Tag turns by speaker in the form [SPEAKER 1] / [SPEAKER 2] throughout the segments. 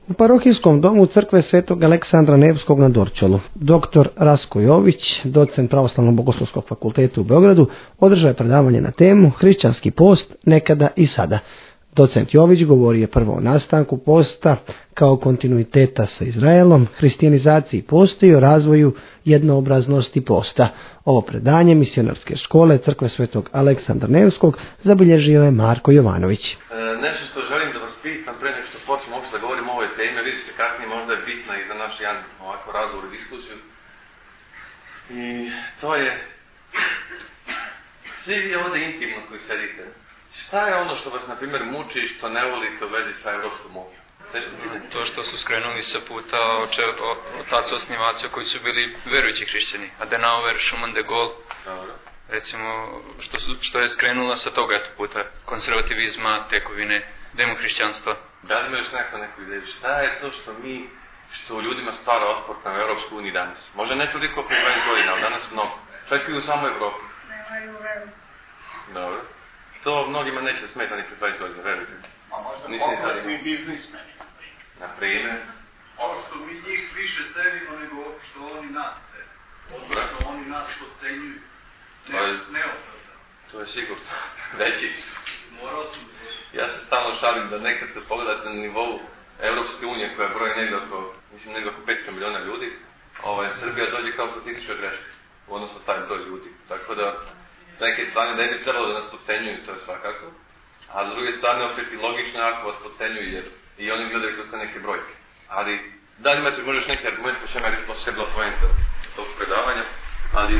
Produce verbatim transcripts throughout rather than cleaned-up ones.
[SPEAKER 1] U parohijskom domu crkve Svetog Aleksandra Nevskog na Dorćolu, doktor Rasko Jović, docent Pravoslavnog bogoslovskog fakulteta u Beogradu, održao je predavanje na temu Hrišćanski post nekada i sada. Docent Jović govori je prvo o nastanku posta kao kontinuiteta sa Izraelom, hrišćanizaciji posta i o razvoju jednoobraznosti posta. Ovo predanje misionarske škole crkve Svetog Aleksandra Nevskog zabilježio je Marko Jovanović.
[SPEAKER 2] E, nešto što želim da vas pitam pre nego što počnemo uopšte da govorimo o ovoj temi, vidite kasnije možda je bitna i za naš jedan ovako razgovor i diskusiju. I to je svi vi ovdje intimno koji sedite. Šta je ono što vas, na primjer, muči i što ne volite u vezi sa Evropskom unijom?
[SPEAKER 3] To što su skrenuli sa puta otaca osnivača koji su bili verujući hrišćani. Adenauer, Schumann de Gaulle.
[SPEAKER 2] Dobro.
[SPEAKER 3] Recimo, što, su, što je skrenula sa toga puta konzervativizma, tekovine, demohrišćanstva.
[SPEAKER 2] Da li ima još neko neku ideju? Šta je to što mi, što u ljudima stvara otpor na Evropsku uniju danas? Možda ne toliko pre dvadeset godina, ali danas mnogo. Čak i u samoj Evropi.
[SPEAKER 4] Nemaju veru.
[SPEAKER 2] Dobro. To mnogima neće smeta ni pre dvadeset godina, verujte.
[SPEAKER 5] A možda pokretni biznismeni.
[SPEAKER 2] Na primjer?
[SPEAKER 5] Ovo što mi njih više cenimo nego što oni nas cene. Odnosno oni nas ocenjuju. Ne, neopravdano.
[SPEAKER 2] To je sigurno. Veći.
[SPEAKER 5] Morao sam.
[SPEAKER 2] Ja se stalno šalim da nekad se pogledate na nivou Evropske unije koja broji negdje oko, mislim negdje oko petsto miliona ljudi, ovaj, Srbija dođe kao statistička greška. Odnosno taj broj ljudi. Tako da s neke strane ne bi trebalo da nas ocenjuju, to je svakako. A s druge strane, opet i logično ako vas ocenjuju, jer i oni gledaju kroz neke brojke. Ali, da li imate možeš neki argument, ko će me reći posebno poenta tog predavanja, ali...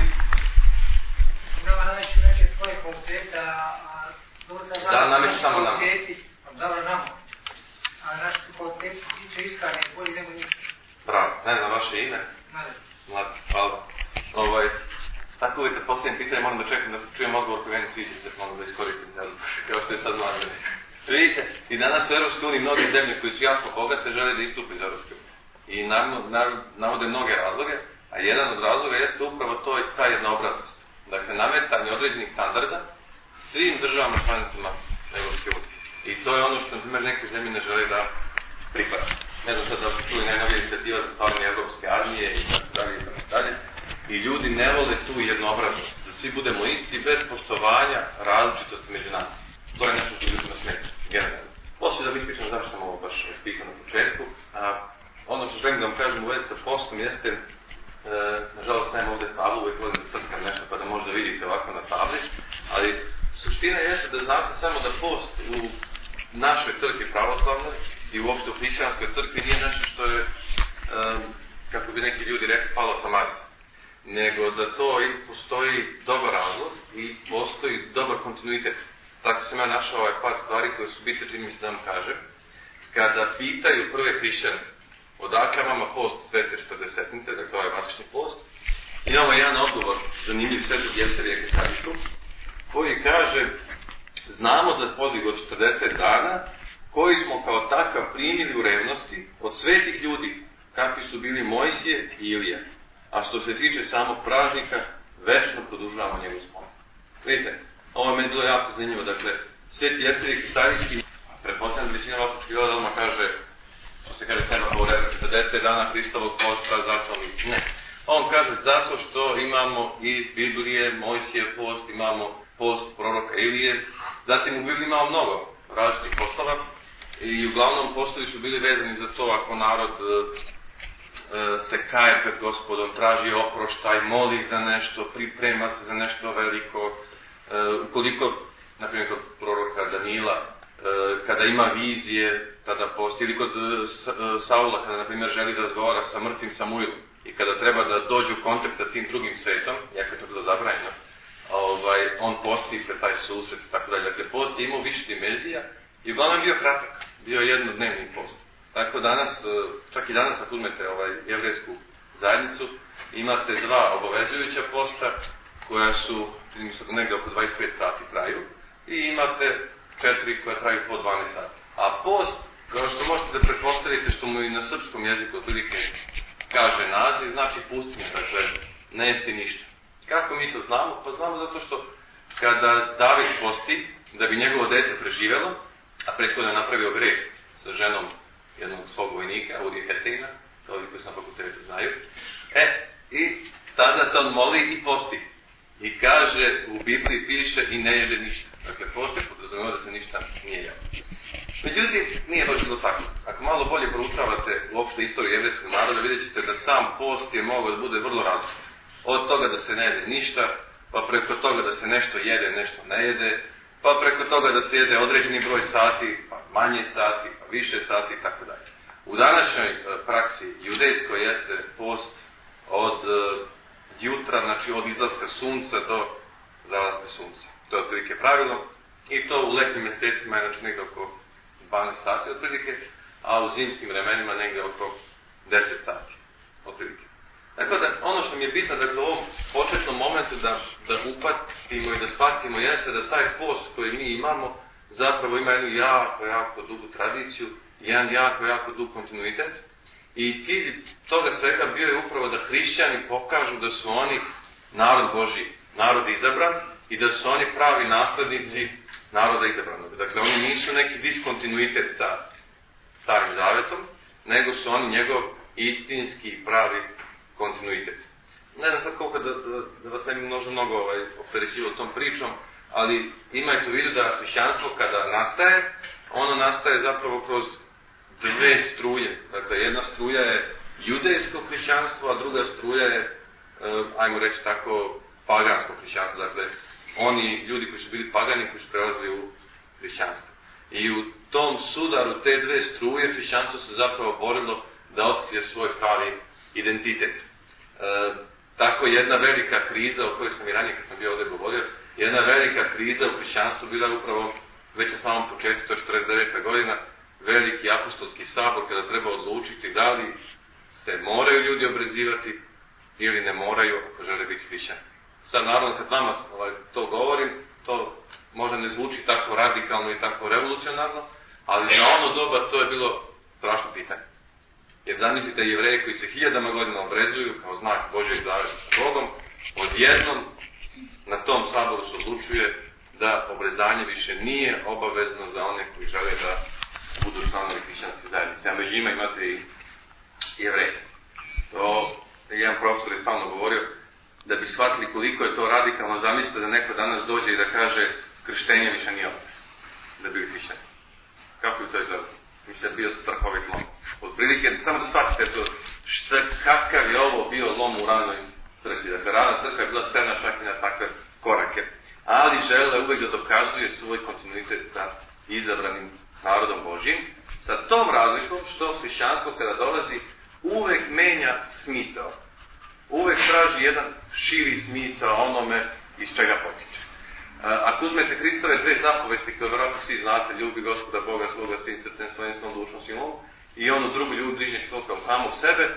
[SPEAKER 4] Nama nameću neke svoje koncepte, a...
[SPEAKER 2] Da, nameću samo nama.
[SPEAKER 4] Dobro, nama. A naši koncepti tiče iskrane, bolji nego ništa.
[SPEAKER 2] Bravo, ne znam vaše ime?
[SPEAKER 4] Mlade.
[SPEAKER 2] Mlade, hvala. Ovaj... Tako uvijek kad postavim pitanje, moram da čekam da čujem odgovor koji meni sviđa se, moram da iskoristim, kao što je sad mlade. Vidite, i danas u Europskoj uniji mnoge zemlje koji su jako bogate žele da istupe iz Europske unije. I naravno, naravno, navode mnoge razloge, a jedan od razloga jeste upravo to i ta jednoobraznost. Dakle, nametanje određenih standarda svim državama članicama Europske unije. I to je ono što, na primjer, neke zemlje ne žele da pripada. Ne znam sad da su čuli najnovija inicijativa za stvaranje Evropske armije i tako dalje i tako dalje. I ljudi ne vole tu jednoobraznost, da svi budemo isti bez poštovanja različitosti među nama. To je nešto što ljudima smeta, generalno. Poslije da vi ispričam zašto sam ovo baš ispitao na početku. A, ono što želim da vam kažem u vezi sa postom jeste, e, nažalost nemam ovdje tablu, uvijek volim da crkam nešto pa da možda vidite ovako na tabli, ali suština jeste da znate samo da post u našoj crkvi pravoslavnoj i uopšte u hrišćanskoj crkvi nije nešto što je, e, kako bi neki ljudi rekli, palo sa Marsa. Nego za to i postoji dobar razlog i postoji dobar kontinuitet. Tako sam ja našao ovaj par stvari koje su bitne, čini mi se da vam kažem. Kada pitaju prve hrišćane odakle vama post svete četrdesetnice, dakle ovaj vasačni post, imamo jedan odgovor zanimljiv svetog Jevserija Kesarišu, koji kaže znamo za podvig od četrdeset dana koji smo kao takav primili u revnosti od svetih ljudi kakvi su bili Mojsije i Ilija. A što se tiče samog pražnika, večno produžavamo njegov spomen. Vidite, ovo je meni bilo jako zanimljivo. Dakle, sveti Jevserij Kesarijski, pretpostavljam da većina vasačkih gleda odmah kaže, što se kaže tema kao reda, četrdeset dana Hristovog posta, zato mi ne. On kaže zato što imamo iz Biblije, Mojsije post, imamo post proroka Ilije, zatim u Bibliji imamo mnogo različitih postava i uglavnom postovi su bili vezani za to ako narod se kaje pred Gospodom, traži oproštaj, moli za nešto, priprema se za nešto veliko. E, ukoliko, na primjer kod proroka Danila, e, kada ima vizije, tada posti, ili kod e, Saula, kada, na primjer, želi da razgovara sa mrtvim Samuilom i kada treba da dođe u kontakt sa tim drugim svetom, jako je to bilo zabranjeno, ovaj, on posti pred taj susret i tako dalje. Dakle, post je imao više dimenzija i uglavnom bio kratak, bio jednodnevni post. Tako danas, čak i danas ako uzmete ovaj jevrejsku zajednicu, imate dva obavezujuća posta koja su, čini mi se, negdje oko dvadeset pet sati traju i imate četiri koja traju po dvanaest sati. A post, kao što možete da pretpostavite što mu i na srpskom jeziku otprilike kaže naziv, znači pustinja, dakle ne jesti ništa. Kako mi to znamo? Pa znamo zato što kada David posti da bi njegovo dete preživjelo, a prethodno je napravio greh sa ženom jednog svog vojnika, Udija Heteina, to ovi koji su na fakultetu znaju. E, i tada se on moli i posti. I kaže, u Bibliji piše i ne jede ništa. Dakle, posti podrazumijeva da se ništa nije jelo. Međutim, nije baš bilo tako. Ako malo bolje proučavate uopšte istoriju jevrejskog naroda, vidjet ćete da sam post je mogao da bude vrlo različit. Od toga da se ne jede ništa, pa preko toga da se nešto jede, nešto ne jede, pa preko toga da se jede određeni broj sati, pa manje sati, pa više sati i tako dalje. U današnjoj praksi judejskoj jeste post od uh, jutra, znači od izlaska sunca do zalaska sunca. To je otprilike pravilo i to u letnjim mjesecima je znači negdje oko dvanaest sati otprilike, a u zimskim vremenima negdje oko deset sati otprilike. Dakle, da, ono što mi je bitno, dakle, u ovom početnom momentu da, da upatimo i da shvatimo jeste da taj post koji mi imamo zapravo ima jednu jako, jako dugu tradiciju, jedan jako, jako dug kontinuitet. I cilj toga svega bio je upravo da hrišćani pokažu da su oni narod Božji, narod izabran i da su oni pravi naslednici naroda izabranog. Dakle, oni nisu neki diskontinuitet sa Starim Zavetom, nego su oni njegov istinski i pravi kontinuitet. Ne znam sad koliko da, da, da vas ne bi možda mnogo ovaj, opterećivo tom pričom, ali imajte u vidu da hrišćanstvo kada nastaje, ono nastaje zapravo kroz dve struje. Dakle, jedna struja je judejsko hrišćanstvo, a druga struja je, eh, ajmo reći tako, pagansko hrišćanstvo. Dakle, oni ljudi koji su bili pagani, koji su prelazili u hrišćanstvo. I u tom sudaru te dve struje hrišćanstvo se zapravo borilo da otkrije svoj pravi identitet. E, tako jedna velika kriza, o kojoj sam i ranije kad sam bio ovdje govorio, jedna velika kriza u hrišćanstvu bila upravo već na samom početku, to je četrdeset deveta godina, veliki apostolski sabor kada treba odlučiti da li se moraju ljudi obrezivati ili ne moraju ako žele biti hrišćani. Sad naravno kad nama ovaj, to govorim, to možda ne zvuči tako radikalno i tako revolucionarno, ali za ono doba to je bilo strašno pitanje. Jer zamislite Jevreje koji se hiljadama godina obrezuju kao znak Božjeg zaveta sa Bogom, odjednom na tom saboru se odlučuje da obrezanje više nije obavezno za one koji žele da budu članovi hrišćanske zajednice. A među njima imate i Jevreje. To je jedan profesor je stalno govorio, da bi shvatili koliko je to radikalno, zamislite da neko danas dođe i da kaže krštenje više nije obavezno da bi hrišćani. Kako je to izgledalo? Mislim da je bio strahovit lom. Od prilike, samo da shvatite to, šta, kakav je ovo bio lom u ranoj crkvi. Dakle, rana crkva je bila spremna čak i na takve korake. Ali žele uvijek da dokazuje svoj kontinuitet sa izabranim narodom Božjim. Sa tom razlikom što hrišćanstvo kada dolazi uvijek menja smisao. Uvijek traži jedan širi smisao onome iz čega potiče. Ako uzmete Hristove dve zapovesti, koje vjerojatno svi znate, ljubi Gospoda Boga svoga svim srcem, svojim svom dušom silom, i onu drugu ljubi bližnjeg svoga kao samog sebe,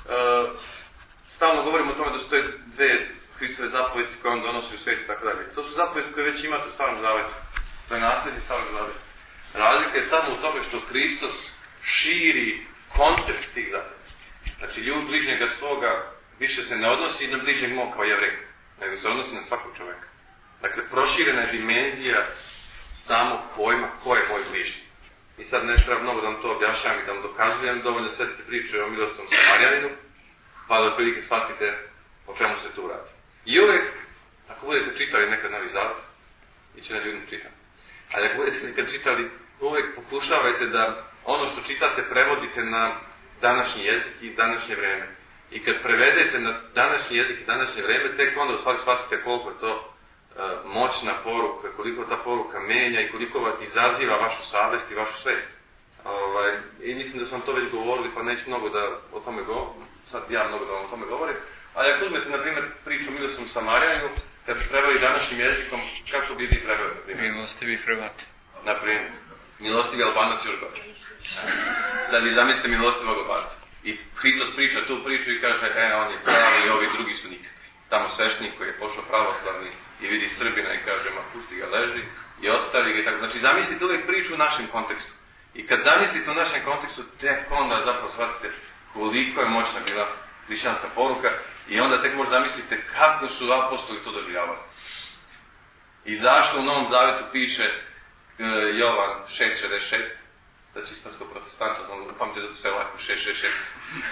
[SPEAKER 2] stalno govorimo o tome da su to dve Hristove zapovesti koje on donosi u svijet i tako dalje. To su zapovesti koje već imate u Starom Zavetu. To je nasljednji Starog Zaveta. Razlika je samo u tome što Hristos širi kontekst tih zapovesti. Znači, ljub bližnjega svoga više se ne odnosi na bližnjeg mog kao Jevreja, nego se odnosi na svakog čovjeka. Dakle, proširena je dimenzija samog pojma ko je moj bližnji. I sad ne treba mnogo da vam to objašnjam i da vam dokazujem, dovoljno sjetite priče o milostom Samarjaninu, pa da prilike shvatite o čemu se tu radi. I uvijek, ako budete čitali nekad Novi Zavet, i će na ljudima čitam, ali ako budete nekad čitali, uvijek pokušavajte da ono što čitate prevodite na današnji jezik i današnje vreme. I kad prevedete na današnji jezik i današnje vreme, tek onda u stvari shvatite koliko je to uh, moćna poruka, koliko ta poruka menja i koliko izaziva vašu savjest i vašu svest. Ovaj, I mislim da sam to već govorili, pa neću mnogo da o tome govorim, sad ja mnogo da vam o tome govorim. Ali ako uzmete, na primjer, priču o milostom Samarjaninu, kad bi preveli današnjim jezikom, kako bi vi preveli, na primjer?
[SPEAKER 3] Milostivi Hrvati.
[SPEAKER 2] Na primjer, milostivi Albanac još gore. Da vi zamislite milostivog Albanca. I Hristos priča tu priču i kaže, e, on je pravi i ovi drugi su nikakvi. Tamo svešnik koji je pošao pravoslavni i vidi Srbina i kaže, ma pusti ga, leži i ostavi ga i tako. Znači, zamislite uvijek priču u našem kontekstu. I kad zamislite u našem kontekstu, tek onda zapravo shvatite koliko je moćna bila hrišćanska poruka i onda tek možda zamislite kako su apostoli to doživljavali. I zašto u Novom Zavetu piše uh, Jovan šest šezdeset šest, znači islamsko protestantno, znam da pamte da to sve lako, šest šest šest.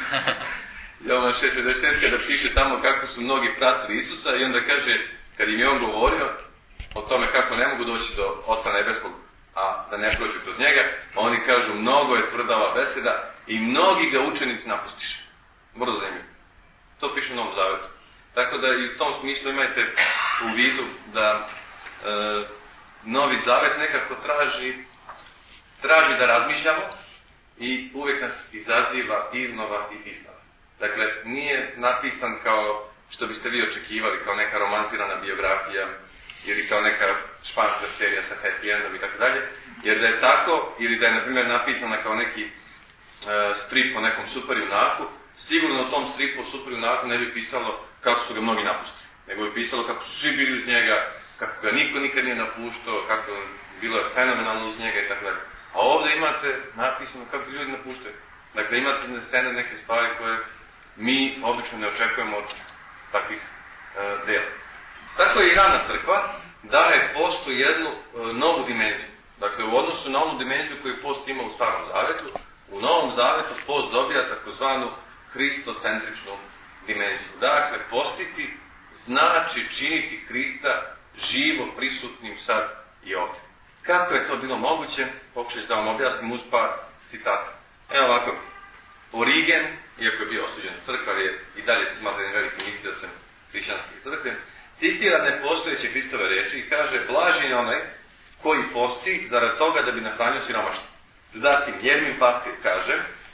[SPEAKER 2] Jovan šest šest šest, kada piše tamo kako su mnogi pratili Isusa i onda kaže, kad im je on govorio o tome kako ne mogu doći do Oca nebeskog, a da ne prođu kroz njega, oni kažu, mnogo je tvrda ova beseda i mnogi ga učenici napustiše. Vrlo zanimljivo. To piše u Novom Zavetu. Tako da i u tom smislu imajte u vidu da e, Novi Zavet nekako traži, traži da razmišljamo i uvijek nas izaziva iznova i iznova. Dakle, nije napisan kao što biste vi očekivali, kao neka romansirana biografija ili kao neka španska serija sa happy endom i tako dalje, jer da je tako, ili da je na primjer napisana kao neki e, strip o nekom superjunaku, sigurno u tom stripu o superjunaku ne bi pisalo kako su ga mnogi napustili, nego bi pisalo kako su svi bili uz njega, kako ga niko nikad nije napuštao, kako bilo je fenomenalno uz njega i tako dalje. A ovdje imate napisano kako ljudi napuštaju. Dakle, imate na scene neke stvari koje mi obično ne očekujemo od takvih e, dela. Tako je i rana crkva daje postu jednu e, novu dimenziju. Dakle, u odnosu na onu dimenziju koju post ima u Starom Zavetu, u Novom Zavetu post dobija takozvanu hristocentričnu dimenziju. Dakle, postiti znači činiti Hrista živo prisutnim sad i ovdje. Kako je to bilo moguće? Pokušaj da vam objasnim uz par citata. Evo ovako, Origen, iako je bio osuđen crkvar, je i dalje se smatra velikim istiocem hrišćanske crkve, citira nepostojeće Hristove reči i kaže, blažen je onaj koji posti zarad toga da bi nahranio siromaštvo. Zatim, Jermin Pastir kaže,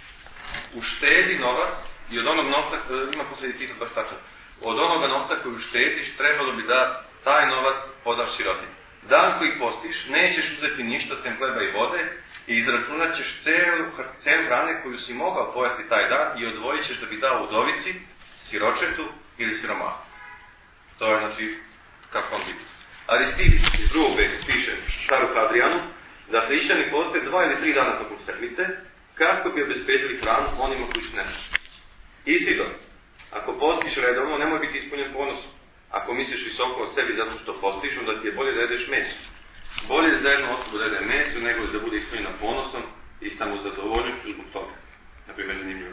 [SPEAKER 2] uštedi novac i od onog novca, ima posljednji citat baš tačan, od onoga novca koji uštediš trebalo bi da taj novac podaš sirotinji. Dan koji postiš, nećeš uzeti ništa sem hleba i vode i izračunat ćeš celu, celu hrane koju si mogao pojesti taj dan i odvojit ćeš da bi dao udovici, siročetu ili siromahu. To je znači kako on biti. Aristides iz drugog veka piše Staru Hadrijanu da hrišćani poste dva ili tri dana tokom sedmice kako bi obezbedili hranu onima koji su nemoćni. Isidor, ako postiš redovno, nemoj biti ispunjen ponosom. Ako misliš visoko o sebi zato što postiš, onda ti je bolje da jedeš meso. Bolje je za jednu osobu da jede meso nego da bude ispunjena ponosom i samozadovoljnošću zbog toga. Naprimjer, zanimljivo.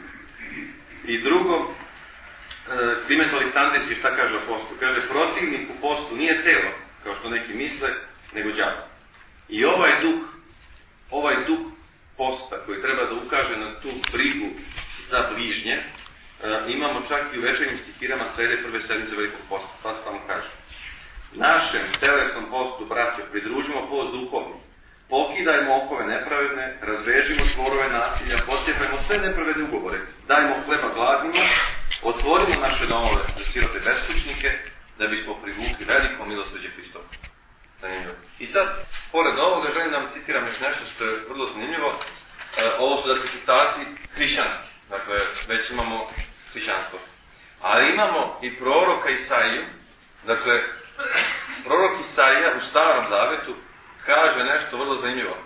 [SPEAKER 2] I drugo, Kliment Aleksandrijski šta kaže o postu? Kaže, protivnik u postu nije telo, kao što neki misle, nego đavo. I ovaj duh, ovaj duh posta koji treba da ukaže na tu brigu za bližnje, Uh, imamo čak i u večernjim stihirama srede prve sedmice velikog posta. Pa se tamo kaže. Našem telesnom postu, braće, pridružimo post duhovni. Pokidajmo okove nepravedne, razvežimo čvorove nasilja, posjepajmo sve nepravedne ugovore. Dajmo hleba gladnima, otvorimo naše domove za sirote beskućnike, da bismo privukli veliko milosrđe Hristovo. Zanimljivo. I sad, pored ovoga, želim da vam citiram još nešto što je vrlo zanimljivo. Uh, ovo su dakle citati hrišćanski. Dakle, već imamo hrišćanstvo. Ali imamo i proroka Isaiju. Dakle, prorok Isaija u Starom Zavetu kaže nešto vrlo zanimljivo.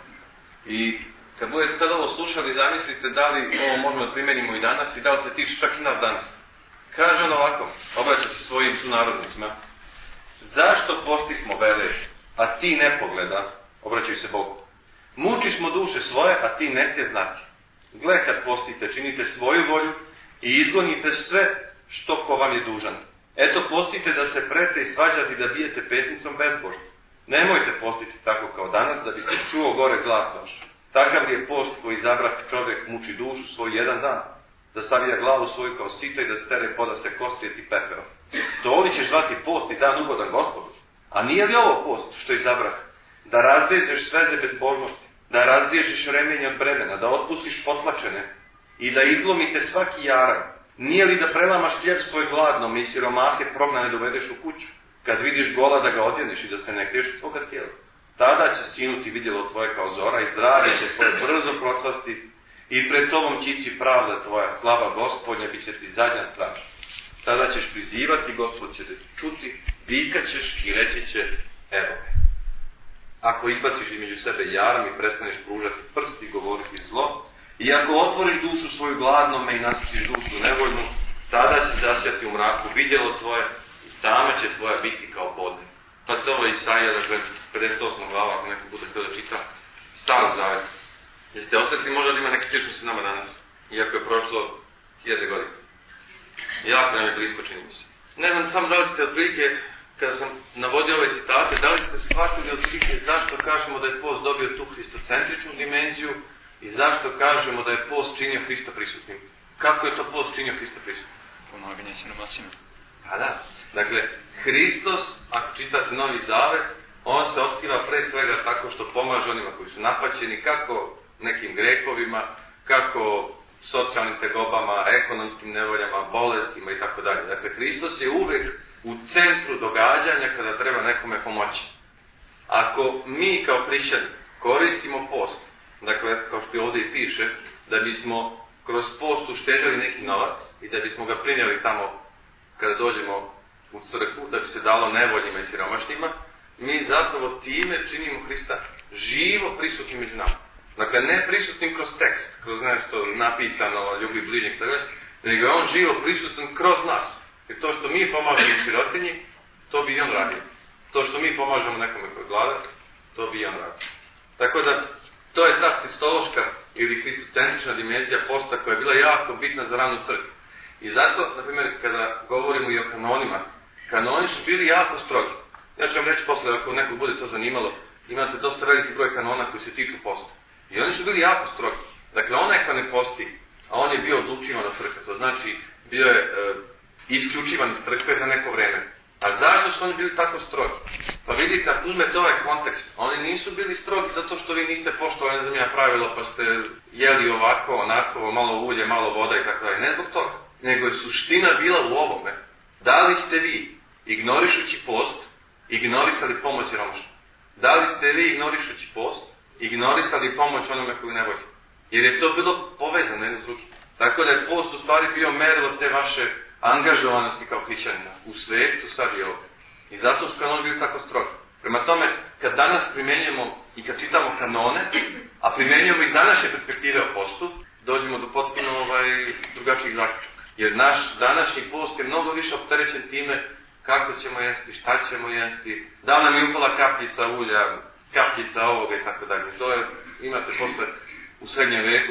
[SPEAKER 2] I kad budete sad ovo slušali, zamislite da li ovo možemo da primenimo i danas i da li se tiče čak i nas danas. Kaže on ovako, obraća se svojim sunarodnicima. Zašto postismo vele, a ti ne pogleda, obraćaju se Bogu. Mučiš mo duše svoje, a ti neće znati. Gle kad postite, činite svoju volju i izgonite sve što ko vam je dužan. Eto postite da se prete i svađati da bijete pesnicom bezbožno. Nemojte postiti tako kao danas da biste čuo gore glas vaš. Takav je post koji zabrah čovjek muči dušu svoj jedan dan. Da savija glavu svoju kao sito i da stere podase kostrijeti pepeo. To li ćeš zvati post i dan ugodan Gospodu? A nije li ovo post što izabrah? Da razvežeš sveze bezbožnosti. Da razriješiš remenje od bremena, da otpustiš potlačene i da izlomite svaki jaran. Nije li da prelamaš hljeb svoj gladnom i siromahe prognane dovedeš u kuću? Kad vidiš gola da ga odjeneš i da se ne kriješ od svoga tijela. Tada će sinuti vidjelo tvoje kao zora i zdravlje će tvoje brzo procvasti i pred tobom će ići pravda tvoja, slava Gospodnja bit će ti zadnja straž. Tada ćeš prizivati, Gospod će te čuti, vikat ćeš i reći će, evo me. Ako izbaciš između sebe jarm i prestaneš pružati prst i govoriti zlo, i ako otvoriš dušu svoju gladnome i nasičiš dušu nevoljnu, tada će zasjati u mraku vidjelo tvoje i tama će tvoja biti kao podne. Pa se ovo Isaija, dakle, pedeset osma glava, ako neko bude htio da čita, Starom Zavetu. Jeste osjetili možda da ima neki sličnosti s nama danas, iako je prošlo hiljade godina. Jako nam je blisko, čini mi se. Ne znam, samo da li ste otprilike, kada sam navodio ove citate, da li ste shvatili otprilike zašto kažemo da je post dobio tu hristocentričnu dimenziju i zašto kažemo da je post činio Hrista prisutnim. Kako je to post činio Hrista prisutnim?
[SPEAKER 3] Pomaganje siromasima.
[SPEAKER 2] Pa da. Dakle, Hristos, ako čitate Novi Zavet, on se otkriva pre svega tako što pomaže onima koji su napaćeni, kako nekim grehovima, kako socijalnim tegobama, ekonomskim nevoljama, bolestima i tako dalje. Dakle, Hristos je uvek u centru događanja kada treba nekome pomoći. Ako mi kao hrišćani koristimo post, dakle, kao što ovdje i piše, da bismo kroz post uštedili neki novac i da bismo ga prinijeli tamo kada dođemo u crkvu, da bi se dalo nevoljima i siromašnima, mi zapravo time činimo Hrista živo prisutnim među nama. Dakle, ne prisutnim kroz tekst, kroz nešto napisano, ljubi bližnjeg, nego je on živo prisutan kroz nas. Jer to što mi pomažemo sirotinji, to bi i on radio. To što mi pomažemo nekome koji glada, to bi i on radio. Tako da, to je ta kristološka ili hristocentrična dimenzija posta koja je bila jako bitna za ranu crkvu. I zato, na primjer, kada govorimo i o kanonima, kanoni su bili jako strogi. Ja ću vam reći posle, ako nekog bude to zanimalo, imate dosta veliki broj kanona koji se tiču posta. I oni su bili jako strogi. Dakle, onaj ko ne posti, a on je bio odlučivan od crkve, to znači bio je e, isključivan iz crkve za neko vreme. A zašto su oni bili tako strogi? Pa vidite, ako uzmete ovaj kontekst, oni nisu bili strogi zato što vi niste poštovali na zemlja pravila, pa ste jeli ovako, onako, malo ulje, malo voda i tako dalje. Ne zbog toga. Nego je suština bila u ovome. Da li ste vi, ignorišući post, ignorisali pomoć siromašnom? Da li ste vi, ignorišući post, ignorisali pomoć onome koji ne vodi? Jer je to bilo povezano jedno s drugim. Tako da je post u stvari bio merilo te vaše angažovanosti kao hrišćanina u svetu, sad i ovdje. I zato su kanoni bili tako strogi. Prema tome, kad danas primenjujemo i kad čitamo kanone, a primenjujemo iz današnje perspektive o postu, dođemo do potpuno ovaj, drugačijih zaključaka. Jer naš današnji post je mnogo više opterećen time kako ćemo jesti, šta ćemo jesti, da nam je upala kapljica ulja, kapljica ovoga i tako dalje. To je, imate posle u srednjem veku,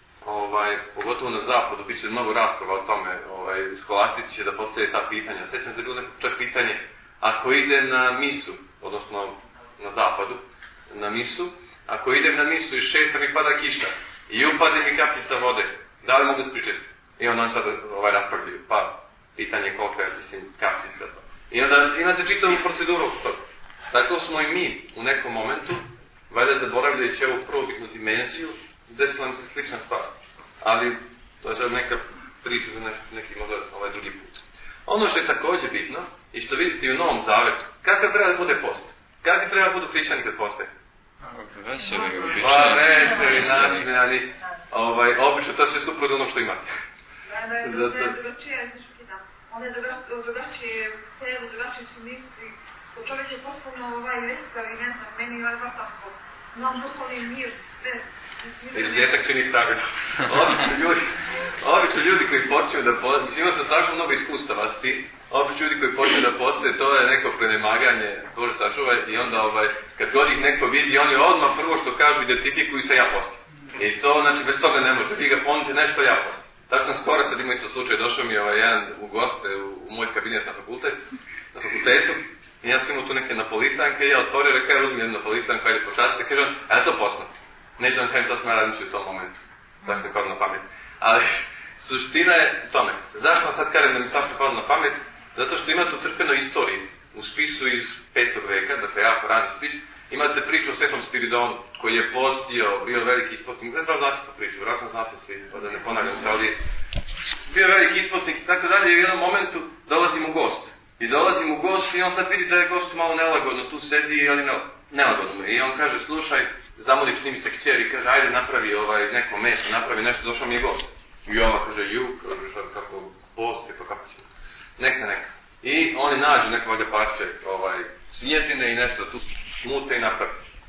[SPEAKER 2] ovaj, pogotovo na zapadu, bit će mnogo rasprava o tome, ovaj, skolastici će da postavljaju ta pitanja. Sjećam se bilo neko čak pitanje, ako idem na misu, odnosno na zapadu, na misu, ako idem na misu i šetam i pada kiša, i upade mi kapljica vode, da li mogu spričati? I onda on sad ovaj raspravljaju, pa pitanje koliko je, mislim, kapljica. I onda imate čitavu proceduru oko toga. Tako smo i mi u nekom momentu, valjda zaboravljajući ovu prvobitnu dimenziju, desila nam se slična stvar. Ali to je sad neka priča za neki, neki možda ovaj drugi put. Ono što je također bitno, i što vidite i u Novom Zavetu, kakav treba da bude post? Kakav treba da budu hrišćani kad poste?
[SPEAKER 3] Veseli, obični.
[SPEAKER 2] Pa veseli, način, ali ovaj, obično to sve suprotno ono što imate.
[SPEAKER 6] Da je drugačije, onda je drugačije selu, drugačije su misli. Čovjek je potpuno ovaj vesel i ne znam, meni je ovaj tako. Nam doslovni mir, sve.
[SPEAKER 2] Izuzetak čini pravilo. Obično ljudi, obično ljudi koji počeo da poste, mislim imao sam strašno mnogo iskustava s tim, obično ljudi koji počeo da poste, to je neko prenemaganje, Bože sačuvaj, i onda ovaj, kad god ih neko vidi, oni odmah prvo što kažu identifikuju se ja postim. I to, znači, bez toga ne može, vi ga ponudite nešto ja postim. Tako sam skoro sad imao isto slučaj, došao mi ovaj jedan u goste u, u moj kabinet na fakultet, na fakultetu, i ja sam imao tu neke napolitanke, i ja otvorio, rekao, ja uzmi jednu napolitanku, ajde počastite, kaže on, a ja to postim. Neću vam kajem, to sam ja radim u tom momentu. Zašto je padlo na pamet. Ali suština je tome. Zašto vam sad kažem da mi svašta padlo na pamet? Zato što imate u crkvenoj istoriji, u spisu iz petog veka, dakle jako rani spis, imate priču o Svetom Spiridonu, koji je postio, bio veliki ispostnik. Ne znam da znate tu priču, vjerojatno znate svi, pa da ne ponavljam se, ali bio veliki ispostnik i tako dalje, i u jednom momentu dolazim u gost. I dolazim u gost i on sad vidi da je gost malo nelagodno, tu sedi, ali ne, nelagodno. I on kaže, slušaj, zamoli s njimi se kćer i kaže, ajde napravi ovaj, neko meso, napravi nešto, došao mi je gost. I ova kaže, ju, kaže, kako posti, pa kako će. Neka, neka. I oni nađu neko valjda parče ovaj, svinjetine i nešto tu smute i napravi.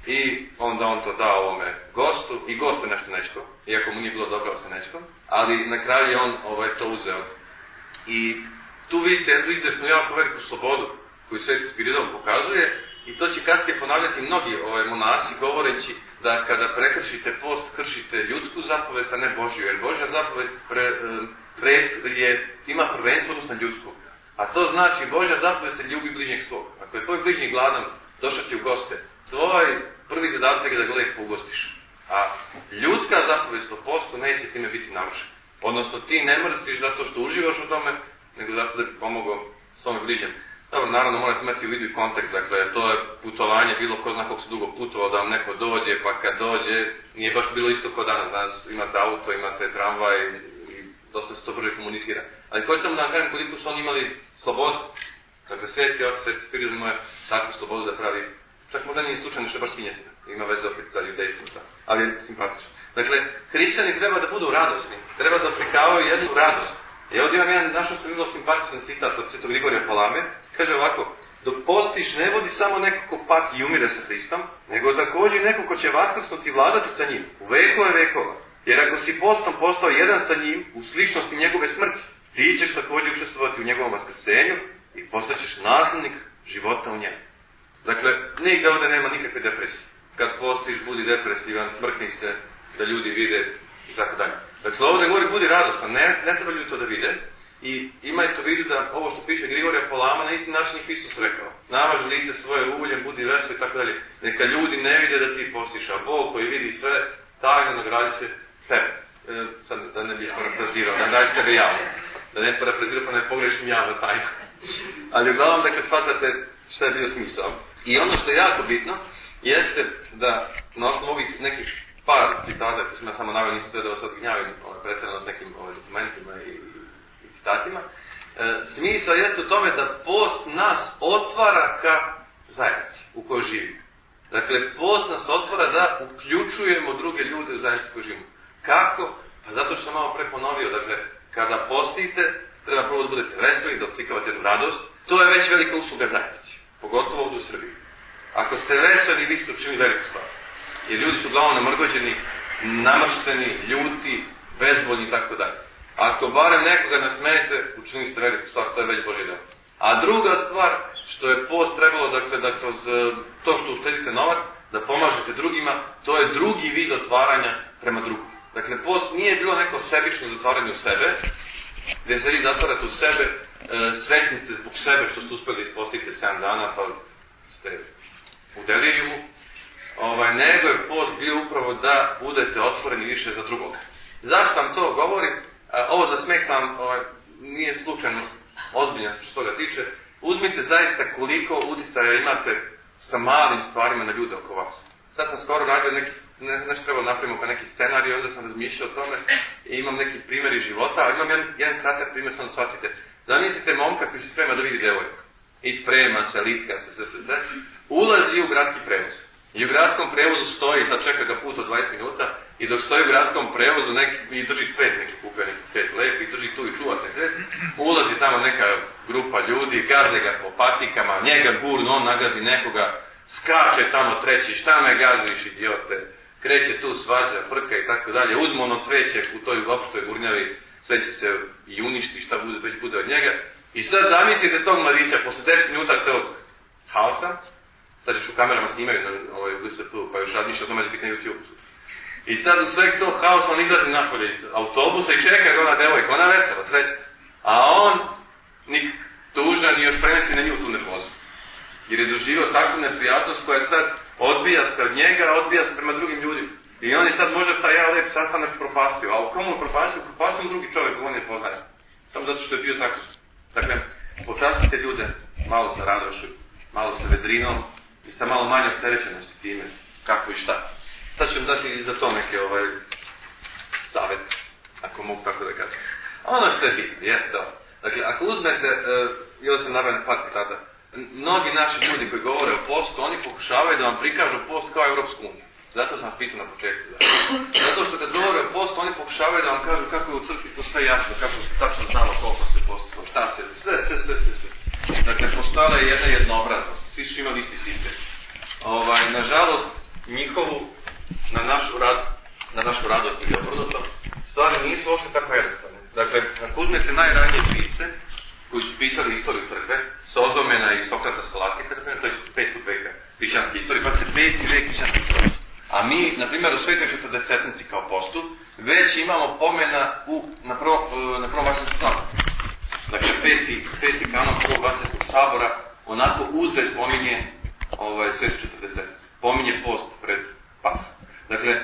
[SPEAKER 2] I onda on to da ovome gostu i gost je nešto nešto, iako mu nije bilo dobro sa nečkom, ali na kraju je on ovaj, to uzeo. I tu vidite jednu izvesnu jako veliku slobodu koju Sveti Spiridon pokazuje, I to će kasnije ponavljati mnogi ovaj, monasi govoreći da kada prekršite post, kršite ljudsku zapovest, a ne Božju, jer Božja zapovest pre, pre, je, ima prvenstvo odnosno ljudsku. A to znači Božja zapovest je ljubi bližnjeg svog. Ako je tvoj bližnji gladan, došao ti u goste, tvoj prvi zadatak je da ga lepo ugostiš. A ljudska zapovest o postu neće time biti narušena. Odnosno ti ne mrstiš zato što uživaš u tome, nego zato da bi pomogao svome bližnjem. Dobro, naravno morate imati u vidu i kontekst, dakle to je putovanje, bilo ko zna koliko se dugo putovao da vam neko dođe, pa kad dođe, nije baš bilo isto ko danas, danas imate auto, imate tramvaj i dosta se to brže komunicira. Ali hoću samo da vam kažem koliko su oni imali slobodu. Dakle, Sveti Otac, Sveti Spiridon ima takvu slobodu da pravi, čak možda nije slučajno što je baš svinjetina, ima veze opet sa judejstvom, ali je simpatično. Dakle, hrišćani treba da budu radosni, treba da prikavaju jednu radost. I ovdje imam jedan našao sam vrlo simpatičan citat od Svetog Grigorija Palame, kaže ovako: dok postiš ne vodi samo neko ko pati i umire sa Hristom, nego također neko ko će vaskrsnuti vladati sa njim, u vekove vekova. Jer ako si postom postao jedan sa njim, u sličnosti njegove smrti, ti ćeš također učestvovati u njegovom vaskrsenju i postaćeš naslednik života u njemu. Dakle, nigde ovdje nema nikakve depresije. Kad postiš, budi depresivan, smrkni se, da ljudi vide i tako dalje. Dakle, ovdje govori budi radostan, ne, ne treba ljudi to da vide. I imajte u vidu da ovo što piše Grigorija Palama, na isti način je Hristos rekao. Namaži lice svoje uljem, budi vesel i tako dalje. Neka ljudi ne vide da ti postiš, a Bog koji vidi sve, tajno nagradi se tebe. E, sad da ne bih parafrazirao, da nagradi tebe javno. Da ne parafrazirao pa ne pogrešim javno tajno. Ali uglavnom, dakle, shvatate šta je bio smisao. I ono što je jako bitno, jeste da na osnovu ovih nekih par citata, koji sam ja samo naveo, nisam da vas odgnjavim pretredno s nekim ovaj, dokumentima i, i, i citatima, e, smisao jeste u tome da post nas otvara ka zajednici u kojoj živimo. Dakle, post nas otvara da uključujemo druge ljude u zajednici u kojoj živimo. Kako? Pa zato što sam malo pre ponovio, dakle, kada postite, treba prvo da budete veseli, da oslikavate jednu radost, to je već velika usluga zajednici, pogotovo ovdje u Srbiji. Ako ste veseli, vi ste učinili veliku stvar. Jer ljudi su uglavnom namrgođeni, namršteni, ljuti, bezvoljni i tako dalje. Ako barem nekoga nasmejete, učinili ste veliku stvar, to je već Božji dar. A druga stvar, što je post trebalo, dakle, da kroz to što uštedite novac, da pomažete drugima, to je drugi vid otvaranja prema drugom. Dakle, post nije bilo neko sebično zatvaranje u sebe, gdje se vi zatvarate u sebe, e, srećni ste zbog sebe što ste uspjeli ispostiti sedam dana, pa ste u delirijumu. Ovaj, nego je post bio upravo da budete otvoreni više za drugoga. Zašto vam to govorim? A, ovo za smeh sam, ovaj, nije slučajno ozbiljan što toga tiče. Uzmite zaista koliko utjecaja imate sa malim stvarima na ljude oko vas. Sad sam skoro radio neki, ne, nešto trebalo napravimo kao neki scenarij, onda sam razmišljao o tome i imam neki primjer iz života, a imam jedan, jedan kratak primjer, samo shvatite. Zamislite momka koji se sprema da vidi devojku. I sprema se, litka se, sve, sve, sve. Ulazi u gradski prevoz. I u gradskom prevozu stoji, sad čeka ga put od dvadeset minuta, i dok stoji u gradskom prevozu neki, i drži cvet, neki kupio neki cvet lep, i drži tu i čuva se cvet, ulazi tamo neka grupa ljudi, gaze ga po patikama, njega gurno, on nagazi nekoga, skače tamo treći, šta me gaziš, idiote, kreće tu svađa, frka i tako dalje, uzmu ono cveće u toj opštoj gurnjavi, sve će se i uništi, šta bude, već bude od njega. I sad zamislite tog mladića, posle deset minuta tog haosa, sad još u kamerama snimaju na ovoj V S P-u, pa još razmišlja o tome da biti na YouTube-u. I sad u sveg tog haosa on izlazi napolje iz autobusa i čeka ga ona devojka, ona vesela, sreća. A on, ni tužan, ni još premesti na nju tu nervozu. Jer je doživio takvu neprijatnost koja sad odbija se od njega, odbija se prema drugim ljudima. I on je sad možda taj ja lep sastanak propastio, a u komu je propastio? Propastio drugi čovjek, on je poznaje. Samo zato što je bio tako. Dakle, počastite ljude malo sa radošću, malo sa vedrinom i sa malo manje opterećenosti time, kako i šta. Sad ću vam dati i za to neke ovaj, savjet, ako mogu tako da kažem. Ono što je bitno, jeste to. Dakle, ako uzmete, uh, još sam naravno par citata, mnogi naši ljudi koji govore o postu, oni pokušavaju da vam prikažu post kao Europsku uniju. Zato sam vas pitao na početku. Da. Zato što kad govore o postu, oni pokušavaju da vam kažu kako je u crkvi to sve jasno, kako se tačno znalo koliko se postalo, šta se, sve, sve, sve, sve, sve. Dakle, postala je jedna jednoobraznost, svi su imali isti sistem. Ovaj, nažalost, njihovu, na našu, rad, na našu radost ili obrnuto, stvari nisu uopšte tako jednostavne. Dakle, ako uzmete najranije pisce, koji su pisali istoriju crkve, Sozomena i Sokrata Skalatika, to je petog veka. hrišćanske istorije, pa se peti vijek hrišćanske istorije. A mi, na primjer, u Svetoj četrdesetnici kao postu, već imamo pomena u, na, prvo, na prvom Vaselskog sabora. Dakle, peti, peti kanon prvog Vaselskog sabora onako uzred pominje ovaj, Svetu četrdesetnicu. Pominje post pred Pasom. Dakle,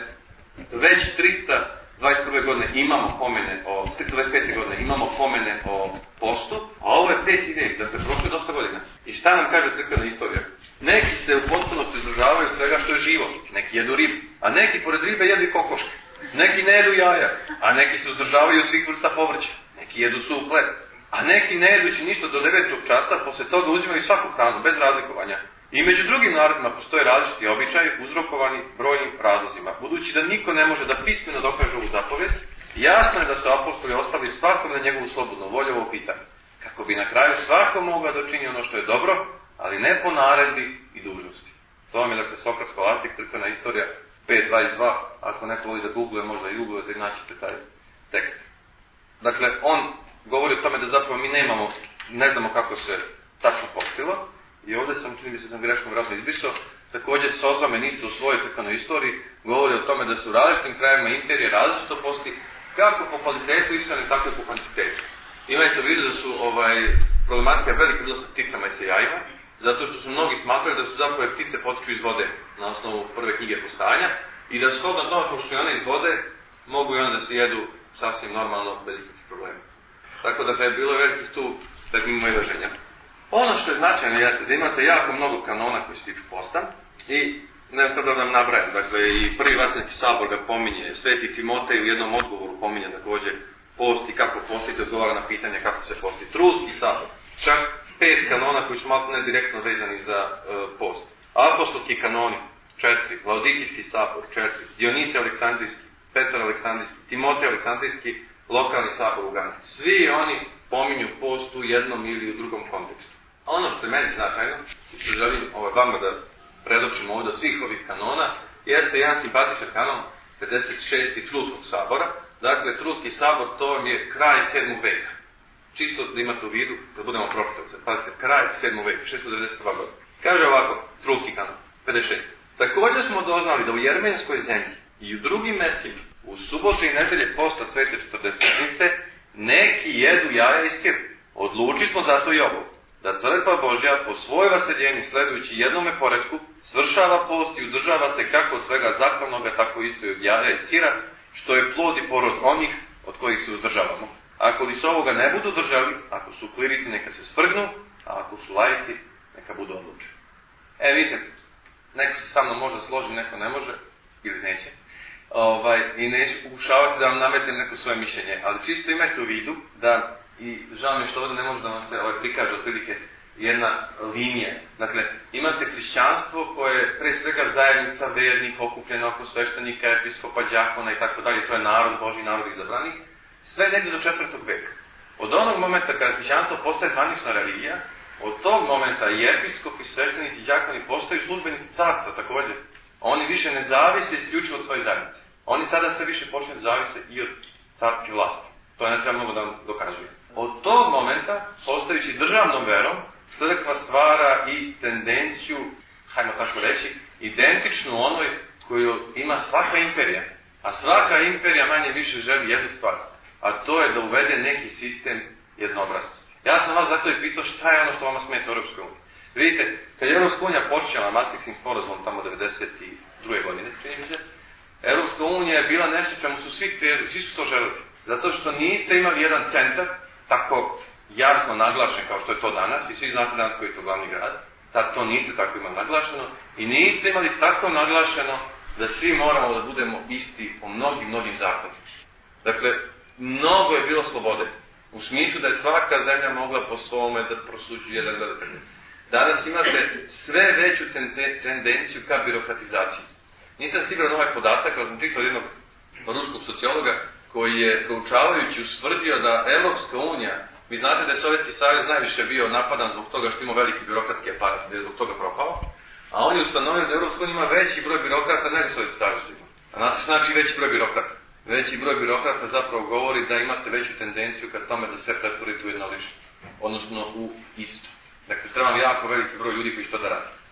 [SPEAKER 2] već trista dvadeset prve godine imamo pomene o, trista dvadeset pete godine imamo pomene o postu, a ovo je peti vijek, dakle, prošlo je dosta godina. I šta nam kaže crkvena istorija? Neki se u potpunosti izdržavaju svega što je živo, neki jedu ribu, a neki pored ribe jedu i kokoške. Neki ne jedu jaja, a neki se uzdržavaju svih vrsta povrća. Neki jedu suv hleb, a neki ne jedući ništa do devetog časa, posle toga uzimaju svaku hranu, bez razlikovanja. I među drugim narodima postoje različiti običaji uzrokovani brojnim razlozima. Budući da niko ne može da pismeno dokaže ovu zapovest, jasno je da su apostoli ostavili svakom na njegovu slobodnu volju ovo pitanje. Kako bi na kraju svako mogao da čini ono što je dobro, ali ne po naredbi i dužnosti. To vam je dakle Sokratsko-Latik, crkvena istorija pet dvadeset dva, ako neko voli da googluje, možda i googluje, da naćete taj tekst. Dakle, on govori o tome da zapravo mi nemamo, ne znamo kako se tačno postilo, i ovdje sam, čini mi se sam greškom vratno izbrisao, također Sozame isto u svojoj crkvenoj istoriji govori o tome da su u različitim krajevima imperije različito posti, kako po kvalitetu ishrane, tako i po kvantitetu. Imajte u vidu da su ovaj, problematika velika bila sa pticama i sa jajima, zato što su mnogi smatrali da su zapravo ptice potiču iz vode na osnovu prve knjige Postanja i da shodno tome, pošto je one iz vode, mogu i one da se jedu sasvim normalno, bez ikakvih problema. Tako da je bilo velikih tu, da imamo i važenja. Ono što je značajno jeste da imate jako mnogo kanona koji se tiču posta i ne sad da vam nabrajam, dakle i prvi Vaselski sabor ga pominje, Sveti Timotej u jednom odgovoru pominje također post i kako postiti, odgovara na pitanje kako se posti. Trudski sabor, čak pet kanona koji su malo ne direktno vezani za uh, post. Apostolski kanoni, četiri, Laodikijski sabor, četiri, Dionisij Aleksandrijski, Petar Aleksandrijski, Timotej Aleksandrijski, lokalni sabor u Gani. Svi oni pominju post u jednom ili u drugom kontekstu. A ono što je meni značajno, i što želim ovaj, vama da predočimo ovdje svih ovih kanona, jeste jedan simpatičan kanon pedeset šesti Trudskog sabora. Dakle, Trudski sabor to je kraj sedmog veka. Čisto da imate u vidu, da budemo pročitali. Pazite, kraj sedmog veka, šesto devedeset dva godine. Kaže ovako, Trudski kanon, pedeset šesti. Također smo doznali da u Jermenskoj zemlji i u drugim mestima, u subote i nedelje posta Svete četrdesetnice, neki jedu jaja i sir. Odlučili smo zato i ovo, da crkva Božja po svoj vaseljenju sledujući jednome poretku svršava post i uzdržava se kako od svega zaklanoga, tako isto i od jaja i sira, što je plod i porod onih od kojih se uzdržavamo. Ako li se ovoga ne budu držali, ako su klirici, neka se svrgnu, a ako su laici, neka budu odlučeni. E, vidite, neko se sa mnom možda složi, neko ne može, ili neće. Ovaj, I neću pokušavati da vam nametem neko svoje mišljenje, ali čisto imajte u vidu da, i žao mi što ovdje ne može da vam se ovaj, prikaže otprilike jedna linija. Dakle, imate hrišćanstvo koje je pre svega zajednica vernih, okupljena oko sveštenika, episkopa, đakona i tako dalje, to je narod, Božji narod izabranih, sve negdje do četvrtog veka. Od onog momenta kada hrišćanstvo postaje zvanična religija, od tog momenta i episkopi, sveštenici i đakoni postaju službenici carstva također. Oni više ne zavise isključivo od svoje zajednice. Oni sada sve više počne da zavise i od carske vlasti. To ne treba mnogo da vam dokazuje. Od tog momenta, postajući državnom verom, crkva stvara i tendenciju, hajmo tako reći, identičnu onoj koju ima svaka imperija. A svaka imperija manje više želi jednu stvar, a to je da uvede neki sistem jednoobraznosti. Ja sam vas zato i pitao šta je ono što vama smeta u Europskoj uniji. Vidite, kad je Europska unija počela Maastrichtskim sporazumom tamo devedeset druge godine, čini mi se, Europska unija je bila nešto čemu su svi težili, svi su to želeli. Zato što niste imali jedan centar tako jasno naglašen kao što je to danas, i svi znate danas koji je to glavni grad, tad to niste tako imali naglašeno, i niste imali tako naglašeno da svi moramo da budemo isti po mnogim, mnogim zakonima. Dakle, mnogo je bilo slobode, u smislu da je svaka zemlja mogla po svome da prosuđuje jedan gledatelj. Danas imate sve veću tendenciju ka birokratizaciji. Nisam siguran ovaj podatak, ali sam čitao jednog ruskog sociologa koji je proučavajući ustvrdio da Evropska unija, vi znate da je Sovjetski savez najviše bio napadan zbog toga što ima veliki birokratski aparat, da je zbog toga propao, a on je ustanovio da Evropska unija ima veći broj birokrata nego Sovjetski savez ima. A znate što znači veći broj birokrata? Veći broj birokrata zapravo govori da imate veću tendenciju ka tome da sve pretvorite u jednolično, odnosno u isto. Dakle, treba vam jako veliki broj ljudi koji što da radi.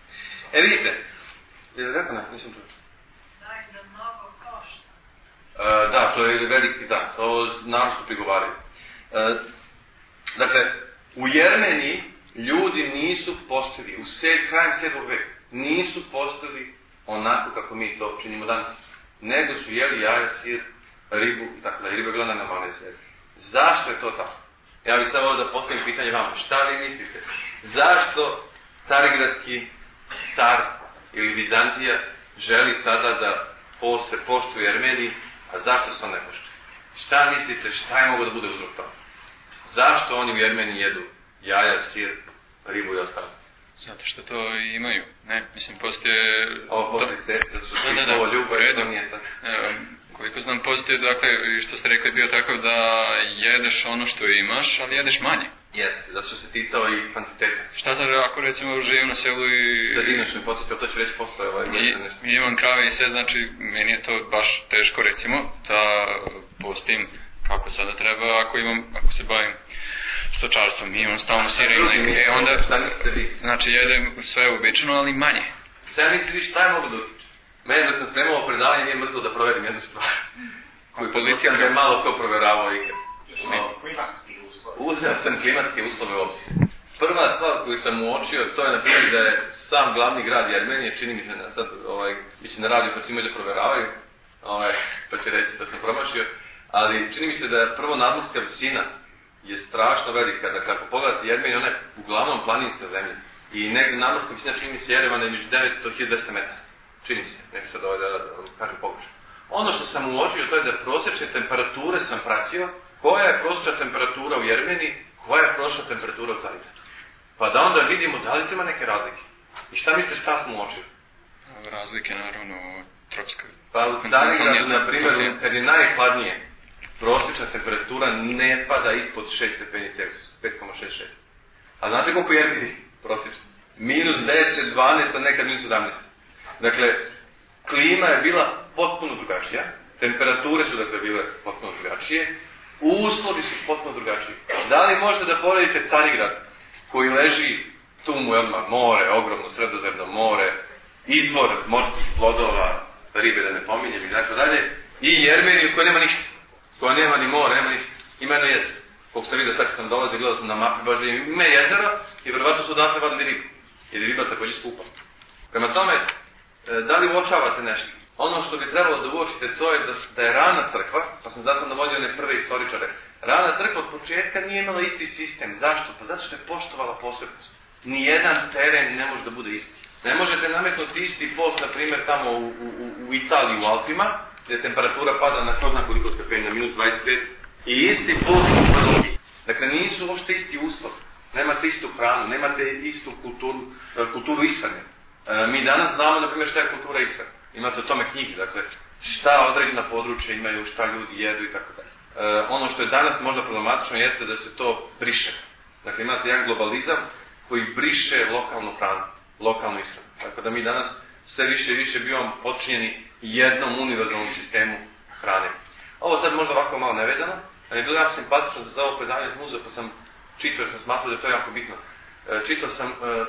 [SPEAKER 2] E vidite, je li rekao ne, nisam čuo.
[SPEAKER 4] Daj da mnogo košta.
[SPEAKER 2] Uh, da, to je veliki, da, to naročito prigovaraju. Uh, dakle, u Jermeniji ljudi nisu postali, u sed, krajem sedmog veka, nisu postali onako kako mi to činimo danas. Nego su jeli jaja, sir, ribu, tako da riba je bila na normalne sjede. Zašto je to tako? Ja bih sad ovo da postavim pitanje vama. Šta vi mislite? Zašto carigradski car ili Bizantija želi sada da post, se poštuje Jermeniji, a zašto se on ne poštuje? Šta mislite, šta je mogo da bude uzrok toga? Zašto oni u Jermeniji jedu jaja, sir, ribu i ostalo?
[SPEAKER 3] Zato što to imaju, ne, mislim, postoje...
[SPEAKER 2] Ovo postoje se, da su svi slovo ljubo, jer to nije tako.
[SPEAKER 3] Koliko znam, postoje, dakle, što ste rekli, bio takav da jedeš ono što imaš, ali jedeš manje.
[SPEAKER 2] Jeste, zato što se titao i kvantiteta.
[SPEAKER 3] Šta sad ako recimo živim na selu i...
[SPEAKER 2] Da dinaš mi podsjetio, to ću reći posle ovaj...
[SPEAKER 3] I, i imam krave i sve, znači, meni je to baš teško, recimo, da postim kako sada treba, ako imam, ako se bavim stočarstvom, imam stalno sirina i e, onda, znači, jedem sve uobičajeno, ali manje.
[SPEAKER 2] Sve misli, šta je mogu da utiče? Mene da sam spremao predavanje, nije mrzlo da proverim jednu stvar. Koju politika ga je malo to proveravao ikad. Uzeo sam klimatske uslove u obzir. Prva stvar koju sam uočio, to je na primjer da je sam glavni grad Jermenije, čini mi se na, sad, ovaj, mislim na radiju pa svi možda proveravaju, ovaj, pa će reći da sam promašio, ali čini mi se da je prvo nadmorska visina je strašno velika, dakle ako pogledate Jermenije, ona je uglavnom planinska zemlja i negdje nadmorska visina čini mi se Jerevana je među devetsto do hiljadu dvesta metara, čini mi se, neću sad ovaj da, da, da kažem pogrešno. Ono što sam uočio to je da prosječne temperature sam pratio, koja je prosječna temperatura u Jermeniji, koja je prosječna temperatura u Carigradu. Pa da onda vidimo da li ima neke razlike. I šta mislite šta smo uočili?
[SPEAKER 3] Razlike naravno tropska.
[SPEAKER 2] Pa u Carigradu, na primjer, kad je najhladnije, prosječna temperatura ne pada ispod šest stepeni Celsijusa, pet zarez šezdeset šest. A znate koliko je Jermeniji prosječno? minus deset, dvanaest, a nekad minus sedamnaest. Dakle, klima je bila potpuno drugačija, temperature su dakle bile potpuno drugačije, uslovi su potpuno drugačiji. Da li možete da poredite Carigrad, koji leži, tu mu je odmah more, ogromno sredozemno more, izvor morskih plodova, ribe da ne pominjem i tako dalje, i Jermeniju koja nema ništa, koja nema ni more, nema ništa, ima jedno jezero. Koliko sam vidio sad kad sam dolazio, gledao sam na mapi, baš da ima jezero i verovatno su odatle vadili ribu, jer je riba također skupa. Prema tome, da li uočavate nešto? Ono što bi trebalo da uočite to je da, da je rana crkva, pa sam zato navodio one prve istoričare, rana crkva od početka nije imala isti sistem. Zašto? Pa zato što je poštovala posebnost. Nijedan teren ne može da bude isti. Ne možete nametnuti isti post, na primjer, tamo u, u, u Italiji, u Alpima, gdje temperatura pada na ko zna koliko stepeni, na minus dvadeset pet, i isti post u drugi. Dakle, nisu uopšte isti uslov. Nemate istu hranu, nemate istu kulturu, kulturu ishrane. E, mi danas znamo, na primjer, šta je kultura ishrane. Imate o tome knjigi, dakle, šta određena područja imaju, šta ljudi jedu i tako dalje. E, ono što je danas možda problematično jeste da se to briše. Dakle, imate jedan globalizam koji briše lokalnu hranu, lokalnu ishranu. Tako da mi danas sve više i više bivamo podčinjeni jednom univerzalnom sistemu hrane. Ovo sad možda ovako malo nevedano, ali je bilo jako simpatično da za ovo predavanje sam uzeo, pa sam čitao, jer sam smatrao da je to jako bitno. E, čitao sam e,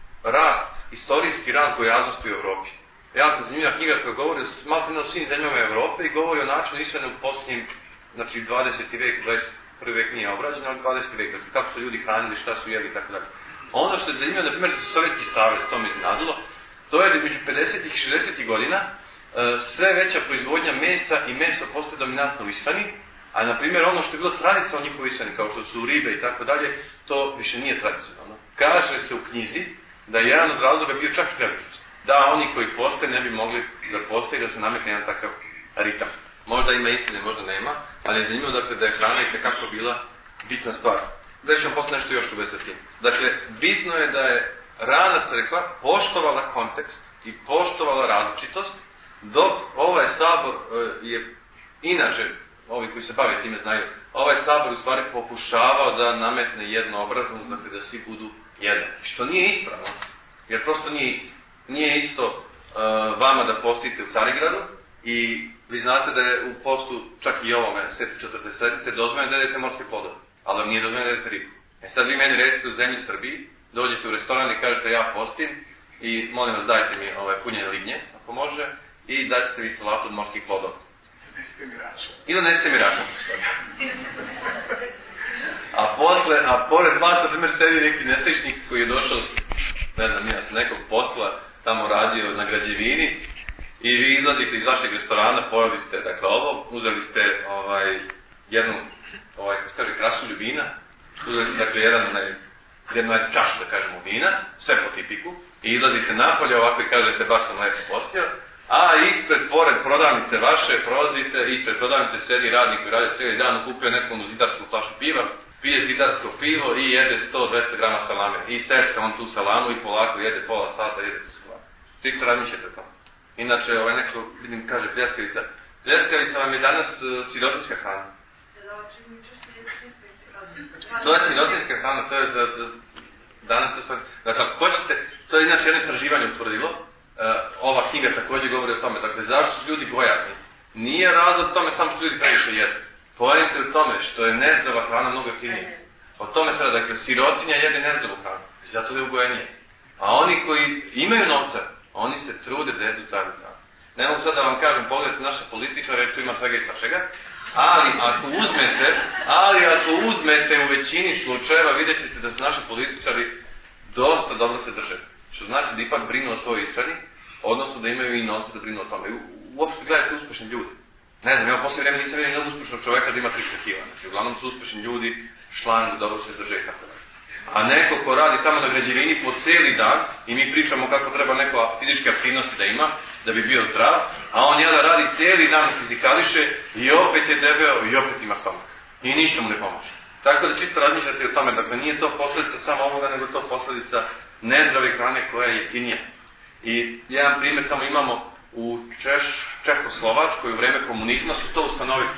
[SPEAKER 2] rast, istorijski rast gojaznosti u Evropi. Ja sam zanimljiva knjiga koja govori o malo o svim zemljama Evrope i govori o načinu ishrane u posljednjim, znači dvadeseti vek, dvadeset prvi vek nije obrađen, ali dvadeseti vek, znači kako su ljudi hranili, šta su jeli i tako dalje. Ono što je zanimljivo, na primjer, da se Sovjetski savez, to mi iznadilo, to je da među pedesetih i šezdesetih godina sve veća proizvodnja mesa i meso postaje dominantno u ishrani, a na primjer ono što je bilo tradicionalno u njihovoj ishrani, kao što su ribe i tako dalje, to više nije tradicionalno. Kaže se u knjizi da je jedan od razloga bio čak i religijski. Da oni koji postoje ne bi mogli da postoje da se nametne jedan takav ritam. Možda ima istine, možda nema, ali je zanimljivo dakle, da je hrana i tekako bila bitna stvar. Da ćemo posle nešto još u vezi sa tim. Dakle, bitno je da je rana crkva poštovala kontekst i poštovala različitost, dok ovaj sabor e, je, inače, ovi koji se bave time znaju, ovaj sabor u stvari pokušavao da nametne jednoobraznost, dakle da svi budu jednaki. Što nije ispravno, jer prosto nije isto. Nije isto uh, vama da postite u Carigradu i vi znate da je u postu, čak i ovome, sveti četrdeset sedmice, dozvoljeno da jedete morske plodove, ali vam nije dozvoljeno da jedete ribu. E sad vi meni recite u zemlji Srbiji, dođete u restoran i kažete ja postim i molim vas dajte mi ovaj, punjene lignje, ako može, i dajte mi salatu od morskih plodova. I donesite mi račun. A posle, a pored vas, na primjer, sedi neki nesrećnik koji je došao, ne znam, ja, s nekog posla, tamo radio na građevini, i vi izlazite iz vašeg restorana, pojeli ste, dakle, ovo, uzeli ste, ovaj, jednu, ovaj, kako se kaže, krasu vina, uzeli ste, dakle, jedan, onaj, jednu čašu, da kažemo, vina, sve po tipiku, i izlazite napolje, ovako i kažete, baš sam lepo postio, a ispred, pored prodavnice vaše, prolazite, ispred prodavnice sedi radnik koji radi cijeli dan, kupio nekom zidarsku flašu piva, pije zidarsko pivo i jede sto do dvesta grama salame. I sečka on tu salamu i polako jede pola sata, jede tu salame. Svi što razmišljate to. Inače, ovaj neko, vidim, kaže pljeskavica. Pljeskavica vam je danas uh, sirotinska hrana. To je sirotinska hrana, to je za, za danas se sad... Dakle, ako hoćete, to je inače jedno istraživanje utvrdilo. Uh, ova knjiga također govori o tome. Dakle, zašto su ljudi gojazni? Nije razlog tome samo što ljudi previše jedu. Pojente u tome što je nezdrava hrana mnogo jeftinija. O tome sada, dakle, sirotinja jede nezdravu hranu. Zato je ugojenije. A oni koji imaju novca, oni se trude da jedu zdravu hranu. Ne mogu sad da vam kažem, pogledajte naše političare, jer tu ima svega i svačega. Ali ako uzmete, ali ako uzmete u većini slučajeva, vidjet ćete da su naši političari dosta dobro se drže. Što znači da ipak brinu o svojoj ishrani, odnosno da imaju i novce da brinu o tome. U, uopšte gledajte uspešni ljudi. Ne znam, ja u posljednje vreme nisam vidio jednog uspešnog čoveka da ima tristo kila. Znači, uglavnom su uspešni ljudi, šlang, dobro se drže i tako da. A neko ko radi tamo na građevini po cijeli dan i mi pričamo kako treba neko fizičke aktivnosti da ima, da bi bio zdrav, a on jada radi cijeli dan fizikališe i opet je debeo i opet ima stomak. I ništa mu ne pomože. Tako da čisto razmišljate o tome, dakle nije to posljedica samo ovoga, nego to posljedica nezdrave hrane koja je jeftinija. I jedan primjer samo imamo u Češ, Čehoslovačkoj u vreme komunizma su to ustanovili.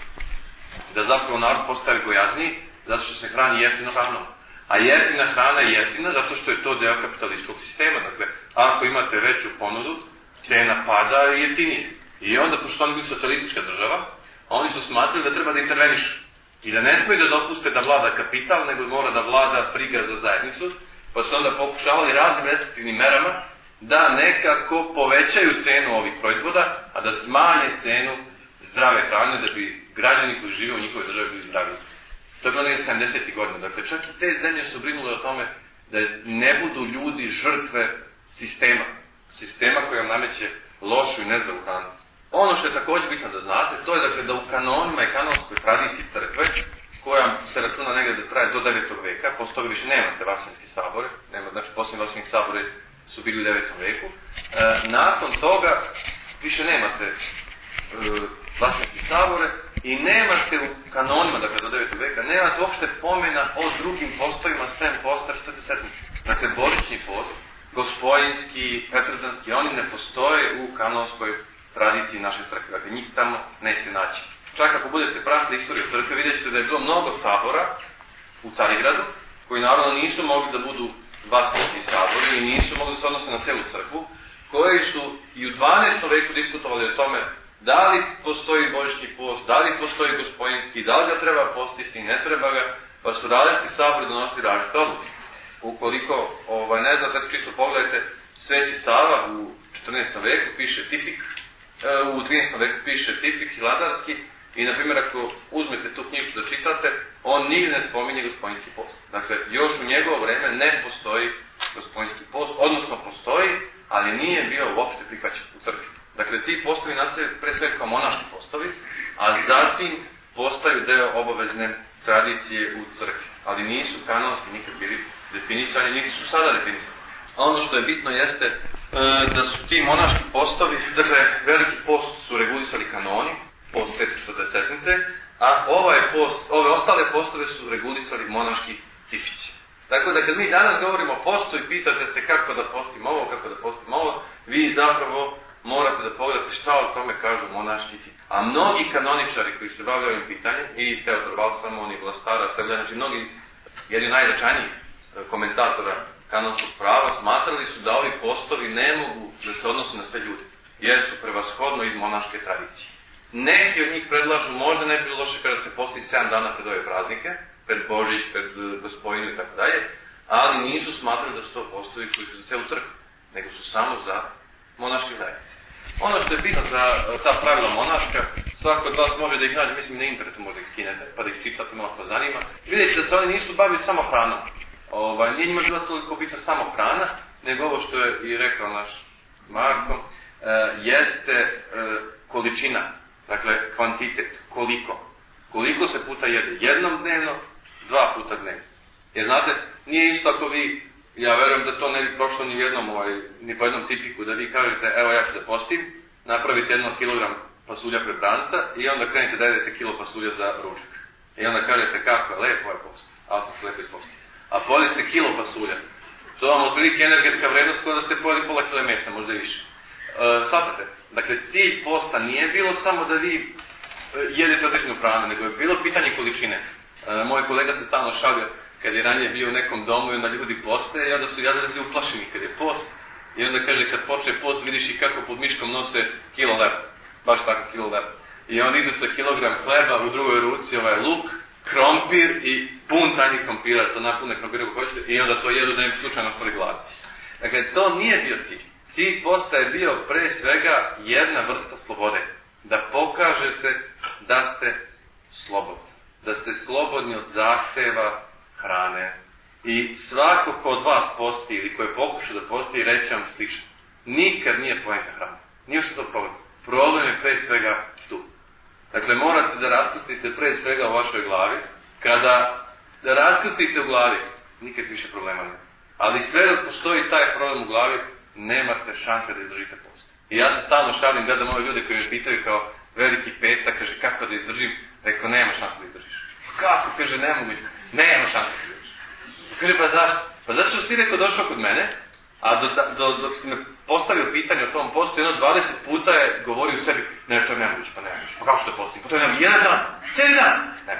[SPEAKER 2] Da zapravo narod postaje gojazniji, zato što se hrani jeftinom hranom. A jeftina hrana je jeftina zato što je to deo kapitalističkog sistema. Dakle, ako imate veću ponudu, cena pada i jeftinije. I onda, pošto oni bili socijalistička država, oni su smatrali da treba da intervenišu. I da ne smiju da dopuste da vlada kapital, nego mora da vlada briga za zajednicu, pa su onda pokušavali raznim restriktivnim merama da nekako povećaju cenu ovih proizvoda, a da smanje cenu zdrave hrane, da bi građani koji žive u njihovoj državi bili zdraviji. To je bilo nekaj sedamdesetih godina. Dakle, čak i te zemlje su brinule o tome da ne budu ljudi žrtve sistema. Sistema koji vam nameće lošu i nezdravu hranu. Ono što je također bitno da znate, to je dakle da u kanonima i kanonskoj tradiciji crkve, koja se računa negdje da traje do devetog veka, posto toga više nemate vaseljenski sabore, nema, znači posljednji vaseljenski sabore su bili u devetom veku. E, nakon toga više nemate e, vaseljenski sabore i nemate u kanonima, dakle do devetog veka, nemate uopšte pomena o drugim postovima sem posta četrdesetnice. Dakle, božićni post, gospojinski, petrodžanski, oni ne postoje u kanonskoj tradiciji naše crkve. Dakle, njih tamo neće naći. Čak ako budete pratili istoriju crkve, vidjet ćete da je bilo mnogo sabora u Carigradu, koji naravno nisu mogli da budu vaseljenski sabori i nisu mogli da se odnose na celu crkvu, koji su i u dvanaestom veku diskutovali o tome da li postoji božićni post, da li postoji gospojinski, da li ga treba postiti, ne treba ga, pa su različiti sabori donosili različite odluke. Ukoliko, ovaj, ne znam, sad čisto pogledajte, Sveti Sava u četrnaestom veku piše tipik, u trinaestom veku piše tipik hilandarski i, na primjer, ako uzmete tu knjigu da čitate, on nigde ne spominje gospojinski post. Dakle, još u njegovo vreme ne postoji gospojinski post, odnosno postoji, ali nije bio uopšte prihvaćen u crkvi. Dakle, ti postovi nastaju pre svega kao monaški postovi, a zatim postaju deo obavezne tradicije u crkvi. Ali nisu kanonski nikad bili definisani, niti su sada definisani. Ono što je bitno jeste e, da su ti monaški postovi, dakle, veliki post su regulisali kanoni, post svete četrdesetnice, a ovaj post, ove ostale postove su regulisali monaški tipići. Tako da kad mi danas govorimo o postu i pitate se kako da postim ovo, kako da postim ovo, vi zapravo morate da pogledate šta o tome kažu monaški tipići. A mnogi kanoničari koji se bavljaju ovim pitanjem, i Teodor Balsamon, i Vlastara, znači mnogi, jedni najznačajnijih komentatora kanonskog prava, smatrali su da ovi postovi ne mogu da se odnose na sve ljude, jer su prevashodno iz monaške tradicije. Neki od njih predlažu, možda ne bi bilo loše kada se posti sedam dana pred ove praznike, pred Božić, pred Gospojinu i tako dalje, ali nisu smatrali da su to postovi koji su za celu crkvu. nego su samo za monaške zajednice. Ono što je bitno za ta pravila monaška, svako od vas može da ih nađe, mislim na internetu može ih skinete, pa da ih čitate, malo ko zanima. Vidite da se oni nisu bavili samo hranom. Ovaj, nije njima bila toliko bitna samo hrana, nego ovo što je i rekao naš Marko, e, jeste e, količina, dakle kvantitet, koliko. Koliko se puta jede? Jednom dnevno, dva puta dnevno. Jer znate, nije isto ako vi, ja verujem da to ne bi prošlo ni jednom, ovaj, ni po jednom tipiku, da vi kažete, evo ja ću da postim, napravite jedno kilogram pasulja pred branca i onda krenete da jedete kilo pasulja za ručak. I onda kažete kako je lepo je post, ali sam se lepo isposti. A pojeli kilo pasulja. To vam otprilike energetska vrednost koja da ste pojeli pola kile mesa, možda i više. E, Svatate, dakle cilj posta nije bilo samo da vi jedete određenu hranu, nego je bilo pitanje količine. E, moj kolega se stalno šalio kad je ranije bio u nekom domu i onda ljudi poste i onda su jadali bili uplašeni kad je post. I onda kaže kad počne post vidiš i kako pod miškom nose kilo leba. Baš tako kilo leba. I on idu sa kilogram hleba, u drugoj ruci ovaj luk, krompir i pun tanjih krompira, to napune krompira kako hoćete, i onda to jedu da im slučajno stvari gladi. Dakle, to nije bio cilj. Cilj posta je bio pre svega jedna vrsta slobode. Da pokažete da ste slobodni. Da ste slobodni od zahteva hrane. I svako ko od vas posti ili ko je pokušao da posti, reći vam slično. Nikad nije poenta hrana. Nije što to problem. Problem je pre svega tu. Dakle, morate da raspustite pre svega u vašoj glavi. Kada da raspustite u glavi, nikad više problema nema. Ali sve dok postoji taj problem u glavi, nemate šanse da izdržite post. I ja se stalno šalim, gledam ove ljude koji me pitaju kao veliki petak, kaže kako da izdržim, rekao nema šanse da izdržiš. Kako, kaže, ne mogu, nema šanse da izdržiš. Kaže, pa zašto? Pa zato što si rekao došao kod mene, a do, do, dok si me postavio pitanje o tom postu, jedno dvadeset puta je govorio u sebi, ne, to je nemoguće, pa nemoguće, pa kako što postim, pa to je nemoguće, jedan dan, cijeli dan, ne.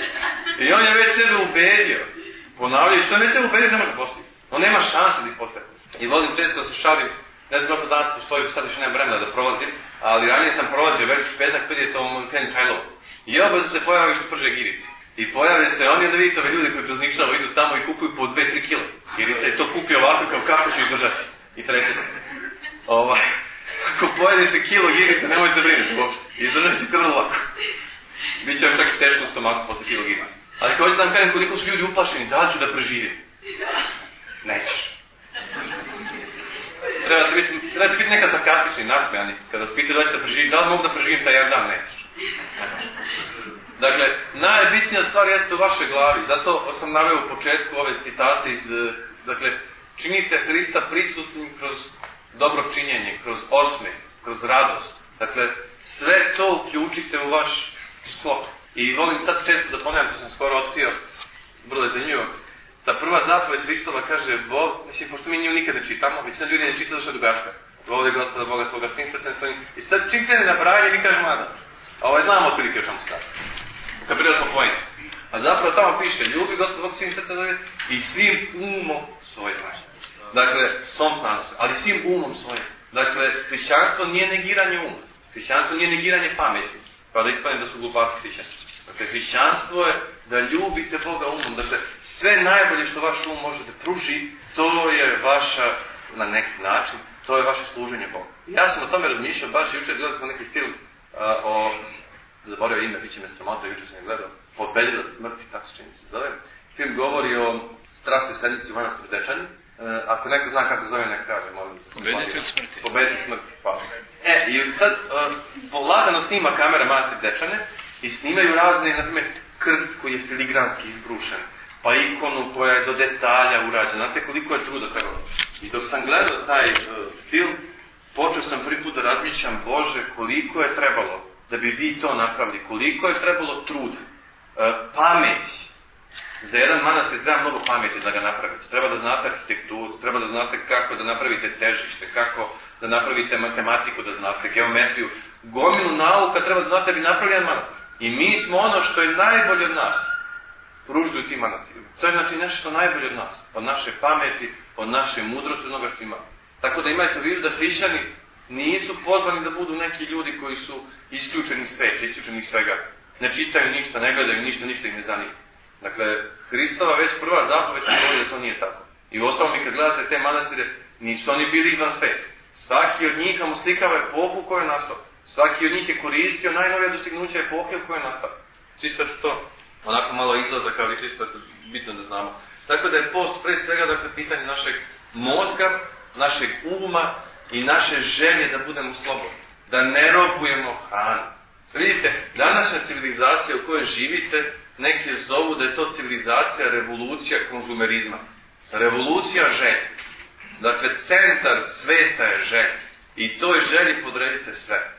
[SPEAKER 2] I on je već sebe ubedio, ponavljaju, što je već sebe ubedio, ne može postiti, on nema šanse da ispostavi. I volim često da se šalim, ne znam što danas postoji, sad više nema vremena da prolazim, ali ranije sam prolazio već petak, kad je to u Mountain Highlow. I obavezno se pojavi što prže girice. I pojave se oni, da vidite ove ljudi koji prezničavo, idu tamo i kupuju po dve tri kile. Jer je to kupio ovako kao kako ću izdržati. I treći se. Ovaj, ako pojedete kilo girice, nemojte brinuti uopšte. Izdržat ćete vrlo lako. Biće vam čak i teško u stomaku posle kilo girice. Ali ako hoćete da vam kažem koliko su ljudi uplašeni, da li ću da preživim? Nećeš. Trebate biti, trebate biti nekad sarkastični, nasmejani. Kada vas pitaju da ćete da preživim, da li mogu da preživim taj jedan dan? Nećeš. Dakle, najbitnija stvar jeste u vašoj glavi. Zato sam naveo u početku ove citate iz, dakle, činite Hrista prisutnim kroz dobro činjenje, kroz osmeh, kroz radost. Dakle, sve to uključite u vaš sklop. I volim sad često da ponavljam, što sam skoro otkrio, vrlo je zanimljivo. Ta prva zapoved Hristova kaže, Bog, mislim, pošto mi nju nikad ne čitamo, većina ljudi ne čita zašto je dugačka. Voli Gospoda Boga svoga svim srcem svojim. I sad čim se ne nabrajanje, mi kažemo, mada. A ovaj znamo otprilike o čemu stavi. Kad prije smo pojeni. A zapravo tamo piše, ljubi Gospod Bog svim srcem i svim umom svojim. Dakle, som snadno se, ali svim umom svojim. Dakle, hrišćanstvo nije negiranje uma. Hrišćanstvo nije negiranje pameti. Pa da ispadne da su glupaci hrišćani. Dakle, hrišćanstvo je da ljubite Boga umom. Dakle, sve najbolje što vaš um može da pruži, to je vaša, na neki način, to je vaše služenje Bogu. Ja sam o tome razmišljao, baš jučer gledali smo neki film a, o, zaboravio ime, bit će me sramota, jučer sam je gledao, Pobedila smrti, tako se čini se zove. Film govori o strastnoj sednici u manastiru Dečani. E, ako neko zna kako zove, nek kaže, molim da se
[SPEAKER 3] Pobediti od smrti.
[SPEAKER 2] Pobediti smrti, hvala. E, i sad, uh, polagano snima kamera manastir Dečane i snimaju razne, na primjer, krst koji je filigranski izbrušen, pa ikonu koja je do detalja urađena. Znate koliko je truda trebalo. I dok sam gledao taj uh, film, počeo sam prvi put da razmišljam, Bože, koliko je trebalo da bi vi to napravili, koliko je trebalo truda, uh, pameti. Za jedan manastir treba mnogo pameti da ga napravite. Treba da znate arhitekturu, treba da znate kako da napravite težište, kako da napravite matematiku, da znate geometriju. Gomilu nauka treba da znate da bi napravili jedan manastir. I mi smo ono što je najbolje od nas pružili u tim manastirima. To je znači nešto najbolje od nas. Od naše pameti, od naše mudrosti, od onoga što imamo. Tako da imajte vidu da hrišćani nisu pozvani da budu neki ljudi koji su isključeni sveta, isključeni svega. Ne čitaju ništa, ne gledaju ništa, ništa ih ne zanima. Dakle, Hristova već prva zapovest govori da to nije tako. I uostalom i kad gledate te manastire, nisu oni bili izvan sveta. Svaki od njih nam uslikava epohu koju je nastao. Svaki od njih je koristio najnovije dostignuće epohe u kojoj je nastao. Čisto što onako malo izlazak, ali čisto bitno da znamo. Tako da je post pre svega dakle, pitanje našeg mozga, našeg uma i naše želje da budemo slobodni. Da ne robujemo hranu. Vidite, današnja civilizacija u kojoj živite, neki zovu da je to civilizacija, revolucija konzumerizma. Revolucija želje. Dakle, centar sveta je želje. I toj želji podredite sve.